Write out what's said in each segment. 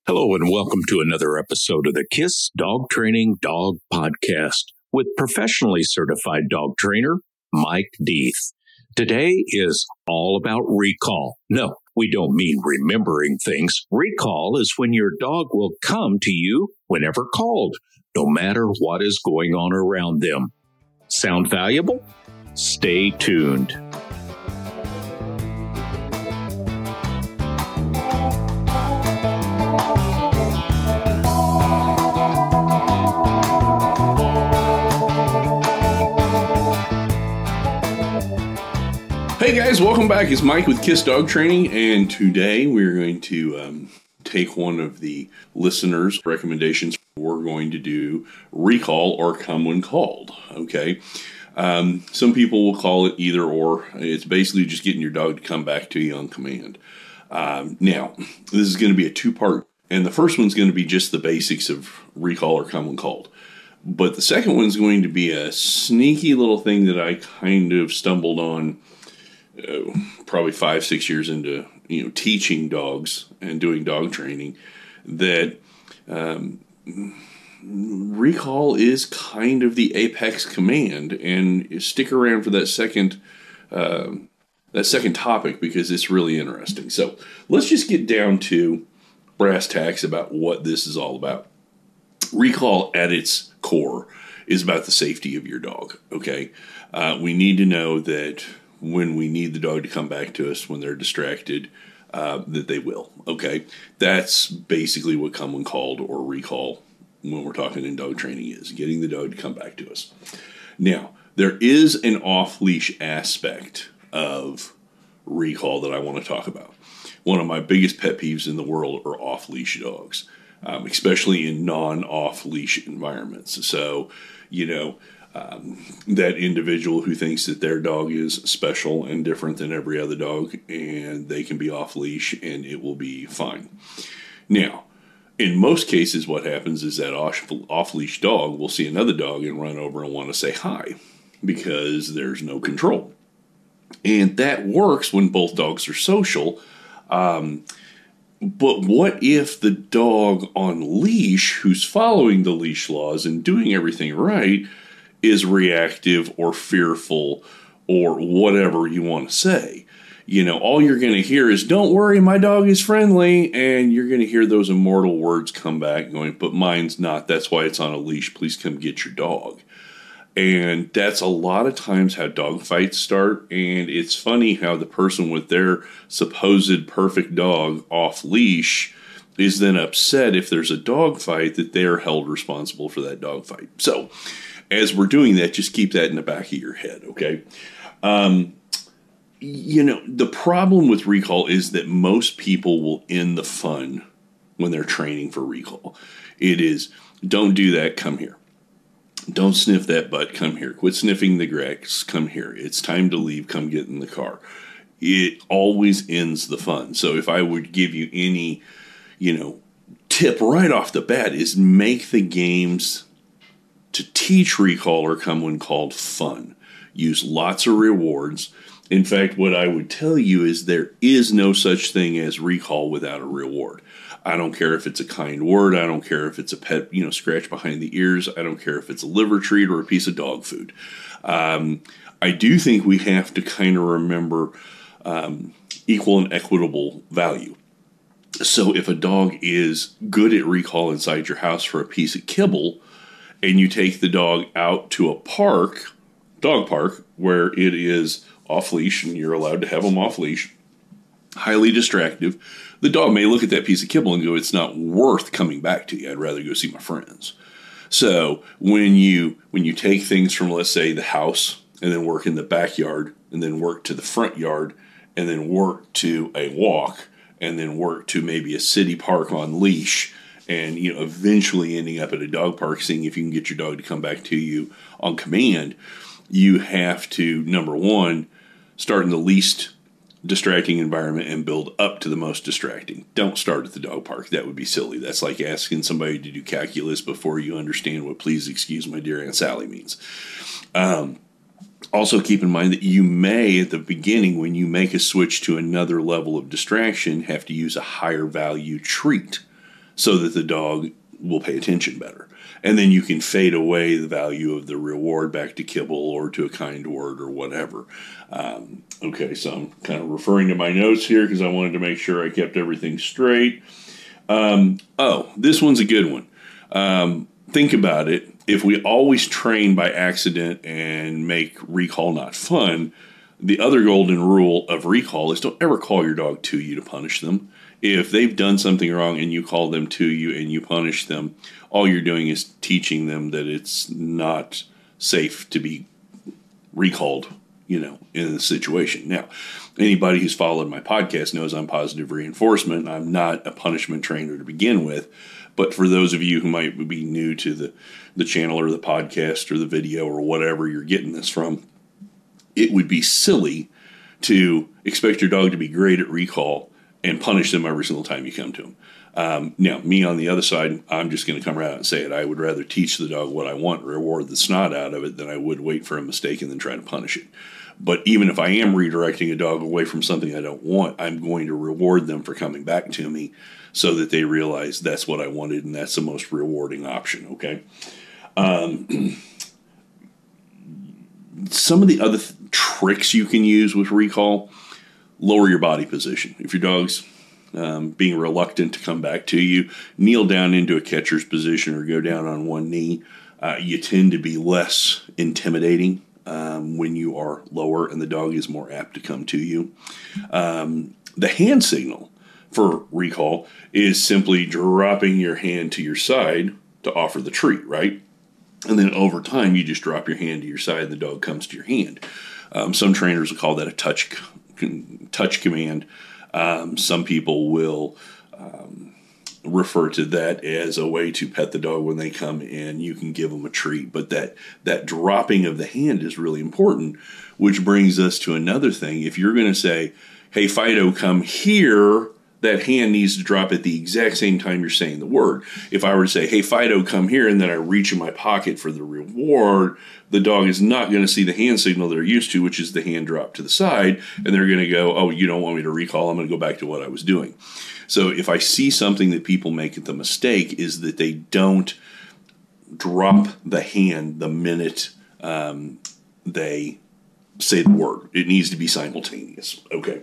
Hello and welcome to another episode of the KISS Dog Training Dog Podcast with professionally certified dog trainer Mike Deeth. Today is all about recall. No, we don't mean remembering things. Recall is when your dog will come to you whenever called, no matter what is going on around them. Sound valuable? Stay tuned. Hey guys, welcome back. It's Mike with KISS Dog Training, and today we're going to take one of the listeners' recommendations. We're going to do recall or come when called, okay? Some people will call it either or. It's basically just getting your dog to come back to you on command. Now, this is going to be a two-part, and the first one's going to be just the basics of recall or come when called. But the second one's going to be a sneaky little thing that I kind of stumbled on probably 5-6 years into teaching dogs and doing dog training, that recall is kind of the apex command. And stick around for that second topic because it's really interesting. So let's just get down to brass tacks about what this is all about. Recall at its core is about the safety of your dog. Okay, we need to know that when we need the dog to come back to us when they're distracted, that they will. Okay, that's basically what come when called or recall when we're talking in dog training is, getting the dog to come back to us. Now, there is an off-leash aspect of recall that I want to talk about. One of my biggest pet peeves in the world are off-leash dogs, especially in non-off-leash environments. So, that individual who thinks that their dog is special and different than every other dog, and they can be off leash and it will be fine. Now, in most cases, what happens is that off leash dog will see another dog and run over and want to say hi because there's no control. And that works when both dogs are social. But what if the dog on leash, who's following the leash laws and doing everything right, is reactive or fearful or whatever you want to say? All you're going to hear is, "Don't worry, my dog is friendly." And you're going to hear those immortal words come back going, "But mine's not. That's why it's on a leash. Please come get your dog." And that's a lot of times how dog fights start. And it's funny how the person with their supposed perfect dog off leash is then upset if there's a dog fight that they're held responsible for that dog fight. So as we're doing that, just keep that in the back of your head, okay? The problem with recall is that most people will end the fun when they're training for recall. It is, "Don't do that, come here. Don't sniff that butt, come here. Quit sniffing the grass, come here. It's time to leave, come get in the car." It always ends the fun. So if I would give you any, tip right off the bat, is make the games to teach recall or come when called fun. Use lots of rewards. In fact, what I would tell you is there is no such thing as recall without a reward. I don't care if it's a kind word. I don't care if it's a pet, scratch behind the ears. I don't care if it's a liver treat or a piece of dog food. I do think we have to kind of remember equal and equitable value. So if a dog is good at recall inside your house for a piece of kibble, and you take the dog out to a park, dog park, where it is off-leash and you're allowed to have them off-leash, highly distractive, the dog may look at that piece of kibble and go, "It's not worth coming back to you. I'd rather go see my friends." So when you take things from, let's say, the house and then work in the backyard and then work to the front yard and then work to a walk and then work to maybe a city park on leash, and eventually ending up at a dog park, seeing if you can get your dog to come back to you on command, you have to, number one, start in the least distracting environment and build up to the most distracting. Don't start at the dog park. That would be silly. That's like asking somebody to do calculus before you understand what "please excuse my dear Aunt Sally" means. Also keep in mind that you may, at the beginning, when you make a switch to another level of distraction, have to use a higher value treat. so that the dog will pay attention better. And then you can fade away the value of the reward back to kibble or to a kind word or whatever. Okay, so I'm kind of referring to my notes here because I wanted to make sure I kept everything straight. This one's a good one. Think about it. If we always train by accident and make recall not fun, the other golden rule of recall is don't ever call your dog to you to punish them. If they've done something wrong and you call them to you and you punish them, all you're doing is teaching them that it's not safe to be recalled, in a situation. Now, anybody who's followed my podcast knows I'm positive reinforcement. I'm not a punishment trainer to begin with. But for those of you who might be new to the channel or the podcast or the video or whatever you're getting this from, it would be silly to expect your dog to be great at recall and punish them every single time you come to them. Now, me on the other side, I'm just going to come right out and say it. I would rather teach the dog what I want, reward the snot out of it, than I would wait for a mistake and then try to punish it. But even if I am redirecting a dog away from something I don't want, I'm going to reward them for coming back to me so that they realize that's what I wanted and that's the most rewarding option, okay? Some of the other tricks you can use with recall: lower your body position. If your dog's being reluctant to come back to you, kneel down into a catcher's position or go down on one knee. You tend to be less intimidating when you are lower, and the dog is more apt to come to you. The hand signal for recall is simply dropping your hand to your side to offer the treat, right? And then over time, you just drop your hand to your side and the dog comes to your hand. Some trainers will call that a touch command. Some people will refer to that as a way to pet the dog when they come in. You can give them a treat, but that dropping of the hand is really important, which brings us to another thing. If you're going to say, hey, Fido, come here, that hand needs to drop at the exact same time you're saying the word. If I were to say, hey, Fido, come here, and then I reach in my pocket for the reward, the dog is not going to see the hand signal they're used to, which is the hand drop to the side, and they're going to go, oh, you don't want me to recall, I'm going to go back to what I was doing. So if I see something that people make the mistake is that they don't drop the hand the minute they say the word. It needs to be simultaneous. Okay.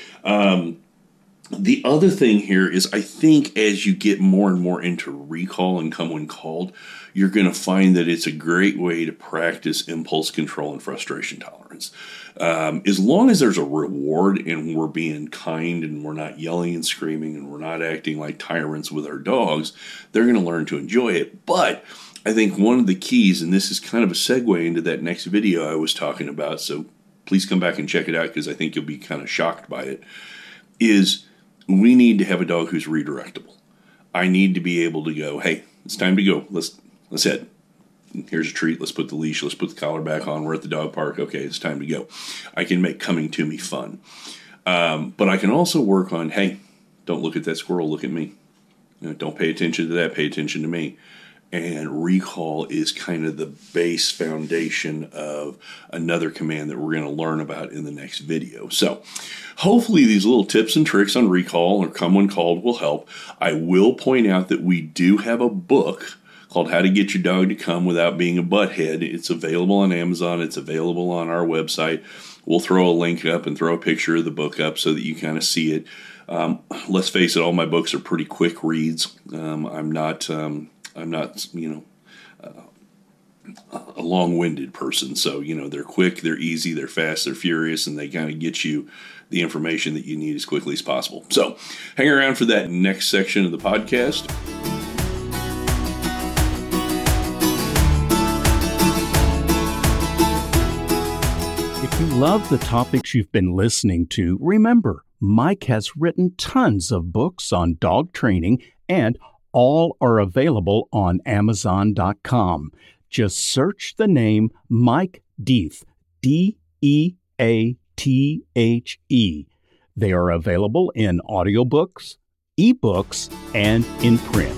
The other thing here is I think as you get more and more into recall and come when called, you're going to find that it's a great way to practice impulse control and frustration tolerance. As long as there's a reward and we're being kind and we're not yelling and screaming and we're not acting like tyrants with our dogs, they're going to learn to enjoy it. But I think one of the keys, and this is kind of a segue into that next video I was talking about, so please come back and check it out because I think you'll be kind of shocked by it, is we need to have a dog who's redirectable. I need to be able to go, hey, it's time to go. Let's head. Here's a treat. Let's put the leash. Let's put the collar back on. We're at the dog park. Okay, it's time to go. I can make coming to me fun. But I can also work on, hey, don't look at that squirrel. Look at me. Don't pay attention to that. Pay attention to me. And recall is kind of the base foundation of another command that we're going to learn about in the next video. So hopefully these little tips and tricks on recall or come when called will help. I will point out that we do have a book called How to Get Your Dog to Come Without Being a Butthead. It's available on Amazon. It's available on our website. We'll throw a link up and throw a picture of the book up so that you kind of see it. Let's face it, all my books are pretty quick reads. I'm not a long-winded person. So, they're quick, they're easy, they're fast, they're furious, and they kind of get you the information that you need as quickly as possible. So hang around for that next section of the podcast. If you love the topics you've been listening to, remember, Mike has written tons of books on dog training, and all are available on Amazon.com. Just search the name Mike Death, Deathe. They are available in audiobooks, ebooks, and in print.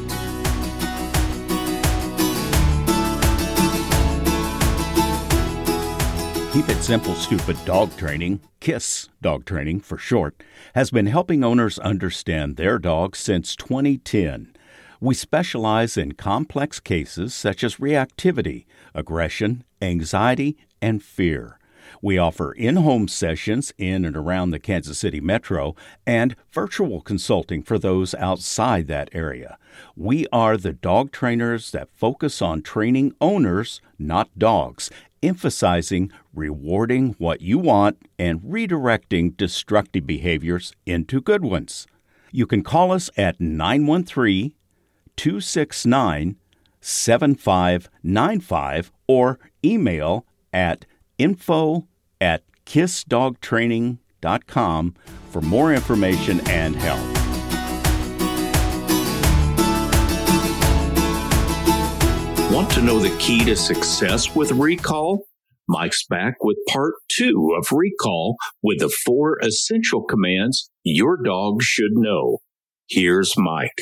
Keep It Simple, Stupid Dog Training, KISS Dog Training for short, has been helping owners understand their dogs since 2010. We specialize in complex cases such as reactivity, aggression, anxiety, and fear. We offer in-home sessions in and around the Kansas City metro and virtual consulting for those outside that area. We are the dog trainers that focus on training owners, not dogs, emphasizing rewarding what you want and redirecting destructive behaviors into good ones. You can call us at 913-269-7595 or email at info@kissdogtraining.com for more information and help. Want to know the key to success with recall? Mike's back with part 2 of Recall with the 4 essential commands your dog should know. Here's Mike.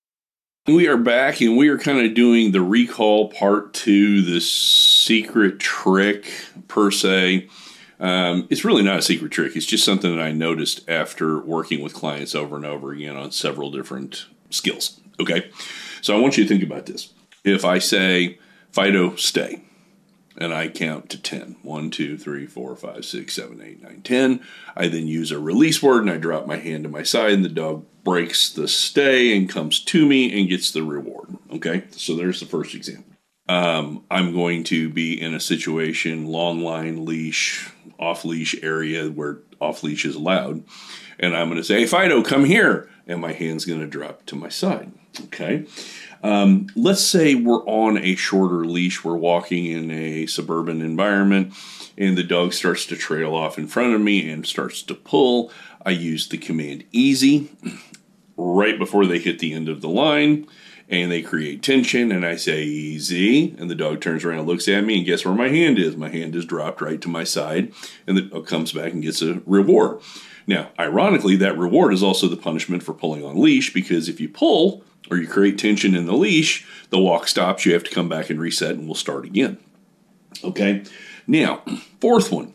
We are back, and we are kind of doing the recall part 2, the secret trick per se. It's really not a secret trick. It's just something that I noticed after working with clients over and over again on several different skills. Okay, so I want you to think about this. If I say, Fido, stay, and I count to 10. 1, 2, 3, 4, 5, 6, 7, 8, 9, 10. I then use a release word, and I drop my hand to my side, and the dog breaks the stay and comes to me and gets the reward. Okay, so there's the first example. I'm going to be in a situation, long line, leash, off-leash area where off-leash is allowed, and I'm going to say, hey, Fido, come here, and my hand's going to drop to my side. Okay. Let's say we're on a shorter leash. We're walking in a suburban environment, and the dog starts to trail off in front of me and starts to pull. I use the command easy right before they hit the end of the line, and they create tension, and I say easy, and the dog turns around and looks at me, and guess where my hand is? My hand is dropped right to my side, and the dog comes back and gets a reward. Now, ironically, that reward is also the punishment for pulling on leash, because if you pull or you create tension in the leash, the walk stops, you have to come back and reset, and we'll start again. Okay? Now, fourth one.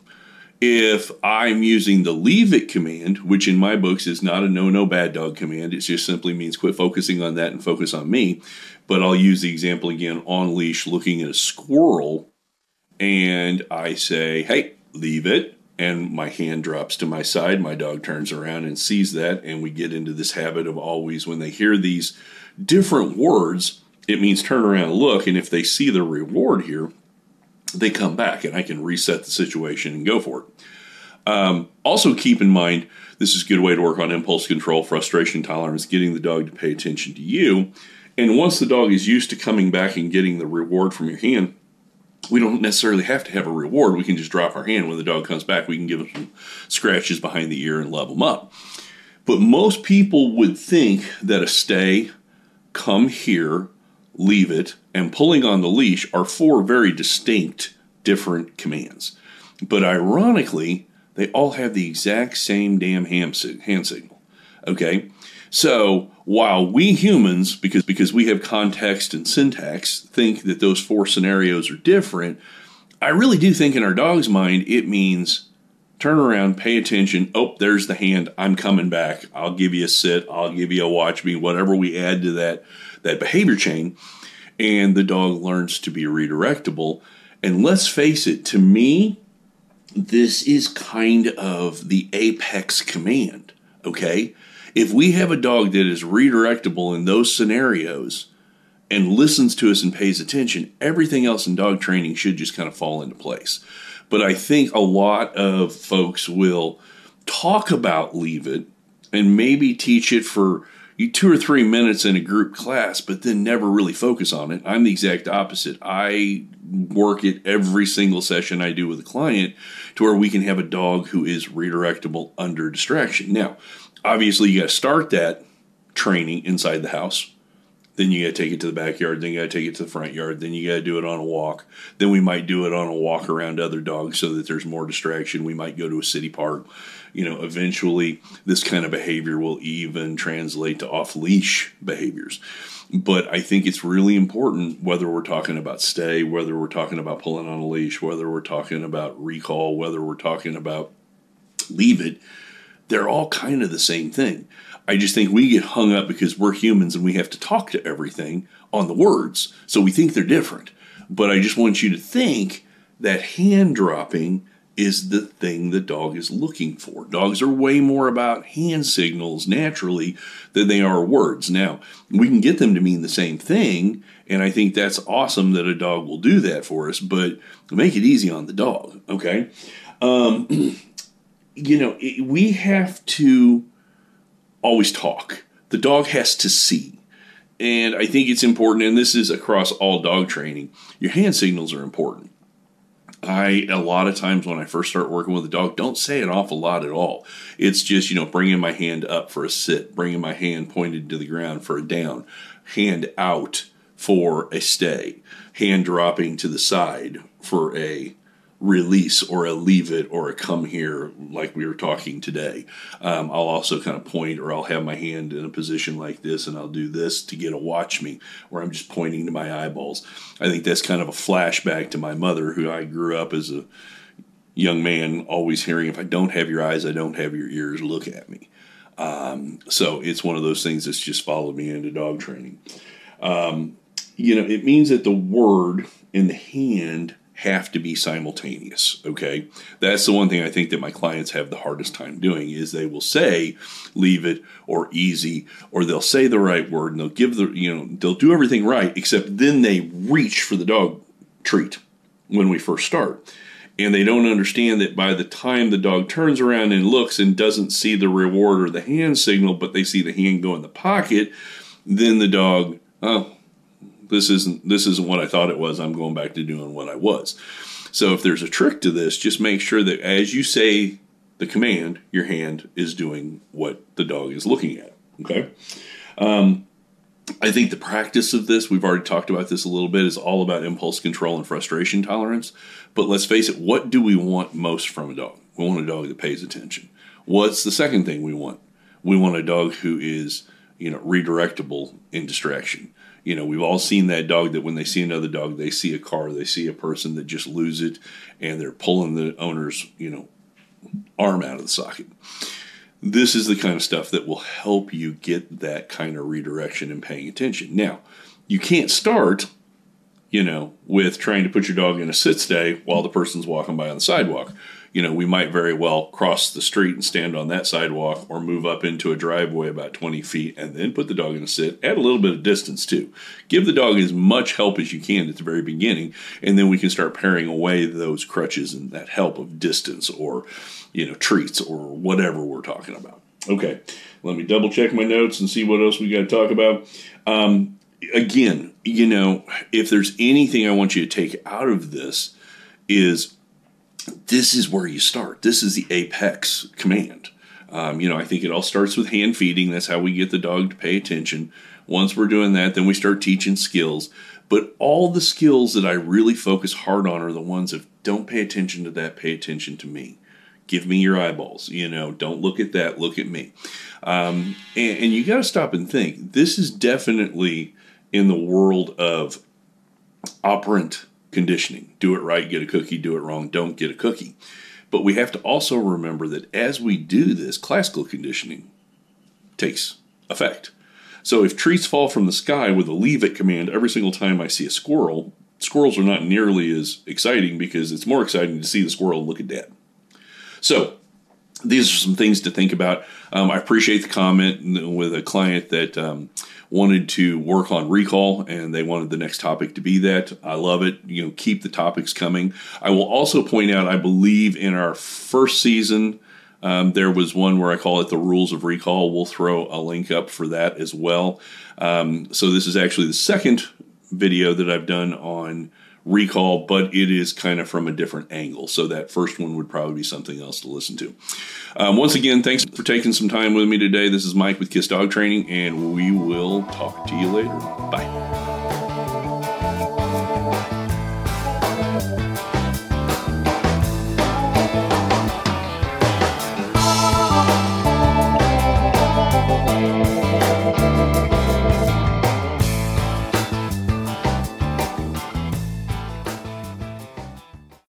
If I'm using the leave it command, which in my books is not a no bad dog command, it just simply means quit focusing on that and focus on me. But I'll use the example again on leash, looking at a squirrel, and I say, hey, leave it. And my hand drops to my side. My dog turns around and sees that. And we get into this habit of always, when they hear these different words, it means turn around and look. And if they see the reward here, they come back, and I can reset the situation and go for it. Also keep in mind, this is a good way to work on impulse control, frustration tolerance, getting the dog to pay attention to you. And once the dog is used to coming back and getting the reward from your hand, we don't necessarily have to have a reward. We can just drop our hand. When the dog comes back, we can give them some scratches behind the ear and level them up. But most people would think that a stay, come here, leave it, and pulling on the leash are 4 very distinct, different commands. But ironically, they all have the exact same damn hand signal. Okay? So while we humans, because we have context and syntax, think that those 4 scenarios are different, I really do think in our dog's mind it means turn around, pay attention. Oh, there's the hand. I'm coming back. I'll give you a sit. I'll give you a watch me, whatever we add to that behavior chain. And the dog learns to be redirectable. And let's face it, to me, this is kind of the apex command, okay? If we have a dog that is redirectable in those scenarios and listens to us and pays attention, everything else in dog training should just kind of fall into place. But I think a lot of folks will talk about leave it and maybe teach it for 2 or 3 minutes in a group class, but then never really focus on it. I'm the exact opposite. I work it every single session I do with a client to where we can have a dog who is redirectable under distraction. Now, obviously, you got to start that training inside the house. Then you got to take it to the backyard. Then you got to take it to the front yard. Then you got to do it on a walk. Then we might do it on a walk around other dogs so that there's more distraction. We might go to a city park. Eventually this kind of behavior will even translate to off-leash behaviors. But I think it's really important, whether we're talking about stay, whether we're talking about pulling on a leash, whether we're talking about recall, whether we're talking about leave it, they're all kind of the same thing. I just think we get hung up because we're humans and we have to talk to everything on the words. So we think they're different. But I just want you to think that hand dropping is the thing the dog is looking for. Dogs are way more about hand signals naturally than they are words. Now, we can get them to mean the same thing, and I think that's awesome that a dog will do that for us, but make it easy on the dog, okay? We have to always talk. The dog has to see. And I think it's important, and this is across all dog training, your hand signals are important. A lot of times when I first start working with a dog, don't say an awful lot at all. It's just, bringing my hand up for a sit, bringing my hand pointed to the ground for a down, hand out for a stay, hand dropping to the side for a release or a leave it or a come here like we were talking today. I'll also kind of point, or I'll have my hand in a position like this and I'll do this to get a watch me, where I'm just pointing to my eyeballs. I think that's kind of a flashback to my mother, who I grew up as a young man always hearing, if I don't have your eyes, I don't have your ears, look at me. So it's one of those things that's just followed me into dog training. It means that the word and the hand have to be simultaneous, okay? That's the one thing I think that my clients have the hardest time doing, is they will say leave it or easy, or they'll say the right word and they'll give they'll do everything right, except then they reach for the dog treat when we first start. And they don't understand that by the time the dog turns around and looks and doesn't see the reward or the hand signal, but they see the hand go in the pocket, then the dog, this isn't what I thought it was. I'm going back to doing what I was. So if there's a trick to this, just make sure that as you say the command, your hand is doing what the dog is looking at. Okay. I think the practice of this, we've already talked about this a little bit, is all about impulse control and frustration tolerance. But let's face it, what do we want most from a dog? We want a dog that pays attention. What's the second thing we want? We want a dog who is, redirectable in distraction. We've all seen that dog that when they see another dog, they see a car, they see a person that just lose it, and they're pulling the owner's, arm out of the socket. This is the kind of stuff that will help you get that kind of redirection and paying attention. Now, you can't start, with trying to put your dog in a sit stay while the person's walking by on the sidewalk. We might very well cross the street and stand on that sidewalk, or move up into a driveway about 20 feet and then put the dog in a sit. Add a little bit of distance too. Give the dog as much help as you can at the very beginning, and then we can start paring away those crutches and that help of distance or, treats or whatever we're talking about. Okay, let me double check my notes and see what else we got to talk about. Again, if there's anything I want you to take out of this is where you start. This is the apex command. I think it all starts with hand feeding. That's how we get the dog to pay attention. Once we're doing that, then we start teaching skills. But all the skills that I really focus hard on are the ones of don't pay attention to that, pay attention to me. Give me your eyeballs. Don't look at that, look at me. And you got to stop and think. This is definitely in the world of operant conditioning. Do it right, get a cookie. Do it wrong, don't get a cookie. But we have to also remember that as we do this, classical conditioning takes effect. So if treats fall from the sky with a leave it command every single time I see a squirrel, squirrels are not nearly as exciting, because it's more exciting to see the squirrel and look at dad. So these are some things to think about. I appreciate the comment with a client that wanted to work on recall, and they wanted the next topic to be that. I love it. Keep the topics coming. I will also point out, I believe in our first season, there was one where I call it the rules of recall. We'll throw a link up for that as well. So this is actually the second video that I've done on recall, but it is kind of from a different angle. So that first one would probably be something else to listen to. Once again, thanks for taking some time with me today. This is Mike with KISS Dog Training, and we will talk to you later. Bye.